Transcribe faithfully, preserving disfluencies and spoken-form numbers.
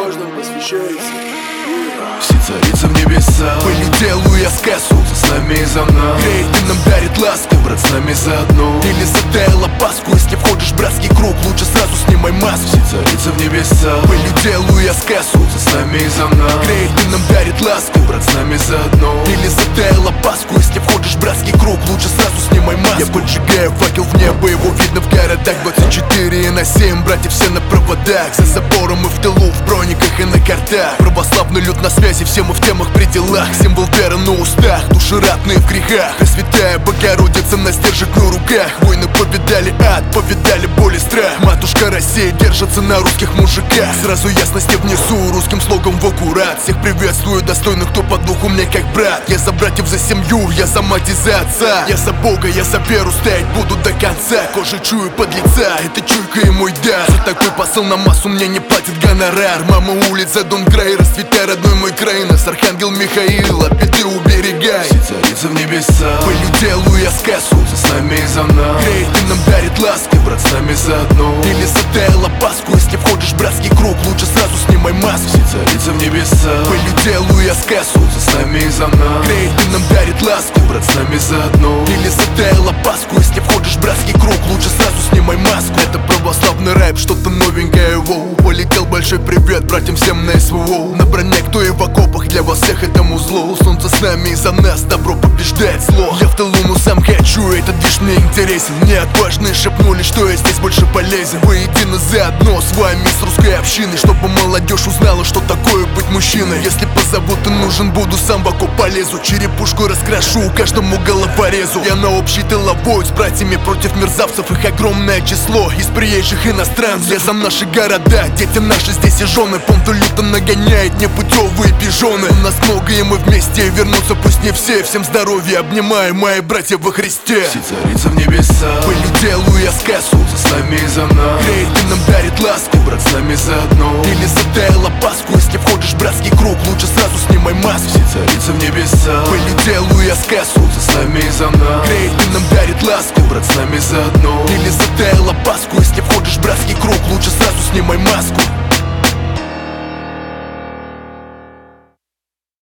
каждому посвящается. Все царицы в небесах. Пылью делаю я сказку, за нами и за нас. Греет и нам дарит ласку, брат, с нами заодно. Или затаял опаску, если входишь в братский круг, лучше сразу снимай маску. Все царицы в небесах. Пылью делаю я сказку, за нами и за нас. Греет и нам дарит ласку, брат, с нами заодно. Или затаял опаску, если входишь в братский круг, лучше сразу снимай маску. Я поджигаю факел в небо, его видно в городах. Двадцать четыре на семь, братья все на проводах. За забором и в тылу, в брониках и на картах. Православный люд на связи, все мы в темах, пределах. Символ веры на устах, души ратные в грехах. Пресвятая Богородица на стержек на руках. Войны повидали ад, повидали боль и страх. Матушка Россия держится на русских мужиках. Сразу ясности внесу, русским слогом в аккурат. Всех приветствую, достойных, кто по духу мне как брат. Я за братьев, за семью, я за мать и за отца. Я за Бога, я за веру, стоять буду до конца. Кожей чую под лица, это чуйка и мой дар. За такой посыл на массу мне не платит гонорар. Мама улица, дом край, расцветай, родной мой край. Нас архангел Михаил, от беды уберегай. Все царицы в небесах. Пылью делаю я сказку, за нами и за нас. Греет и нам дарит ласку, брат, с нами заодно. Или затаял опаску, если входишь в братский круг, лучше сразу снимай маску. Все царицы в небесах. Пылью делаю я сказку, за нами и за нас. Греет и нам дарит ласку, брат, с нами заодно. Или затаял опаску, если входишь в братский круг, лучше сразу снимай маску. Это православный рэп, что-то новенькое, воу. Полетел большой привет братьям всем на СВО. На броне, кто и в окопах, для вас всех этому зло. Солнце с нами и за нас, добро побеждает зло. Я в тылу, но сам хочу, этот движ мне интересен. Мне отважные шепнули, что я здесь больше полезен. Воедино заодно с вами, с русской общиной, чтобы молодежь узнала, что такое быть мужчиной. Если позовут и нужен буду, сам в окоп полезу. Черепушку раскрашу, каждому головорезу. Я на общий тыловой с братьями против мерзавцев. Их огромное число, из приезжих иностранцев. Я за наши города, дети наши здесь и жены. Понту люто нагоняет непутевые пижоны. У нас много и мы вместе, вернуться пусть не все. Всем здоровья, обнимаю, мои братья во Христе. Все царицы в небесах. Пылью делаю я сказку, за нами и за нас. Греет и нам дарит ласку, брат, с нами заодно. Или затаял опаску, если входишь в братский круг, лучше сразу снимай маску. Все царицы в небесах. Пылью делаю я сказку, за нами и за нас. Греет и нам дарит ласку, брат, с нами заодно. Или затаял опаску, если входишь в братский круг, лучше сразу снимай маску.